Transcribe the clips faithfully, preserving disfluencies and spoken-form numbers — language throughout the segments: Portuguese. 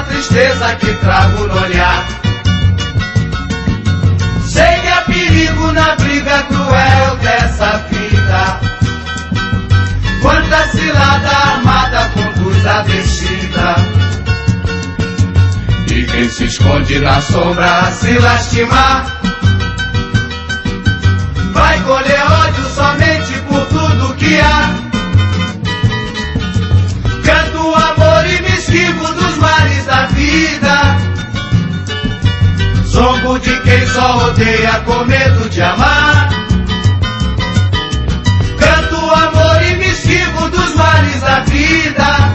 tristeza que trago no olhar. Sei que há perigo na briga cruel dessa vida. Quanta cilada armada conduz a descida. E quem se esconde na sombra a se lastimar vai colher ódio somente por tudo que há. Canto o amor e me esquivo dos males da vida. Zombo de quem só odeia com medo de amar. Canto o amor e me esquivo dos males da vida.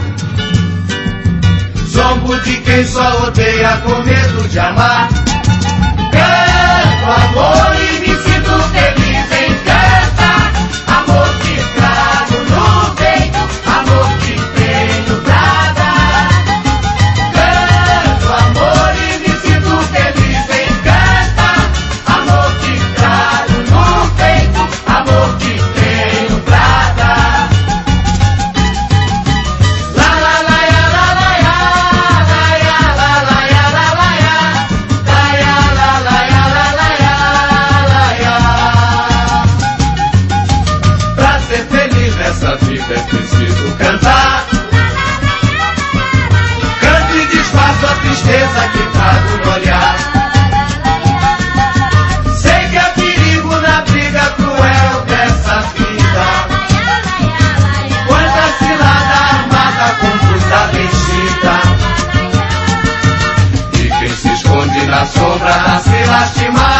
Zombo de quem só odeia com medo de amar. Canto amor e me sinto feliz em cantar. Amor que trago no peito, amor que tenho pra dar. Canto amor e me sinto feliz em cantar. Amor que trago no peito, amor que tenho pra dar. La la la ya la la ya, la ya la la ya la la ya, la ya la la ya la la ya, la ya. Pra ser feliz nessa vida é preciso cantar. Canto e disfarço a tristeza que trago no olhar. Sei que há perigo na briga cruel dessa vida. Quanta cilada armada conduz a descida. E quem se esconde na sombra a se lastimar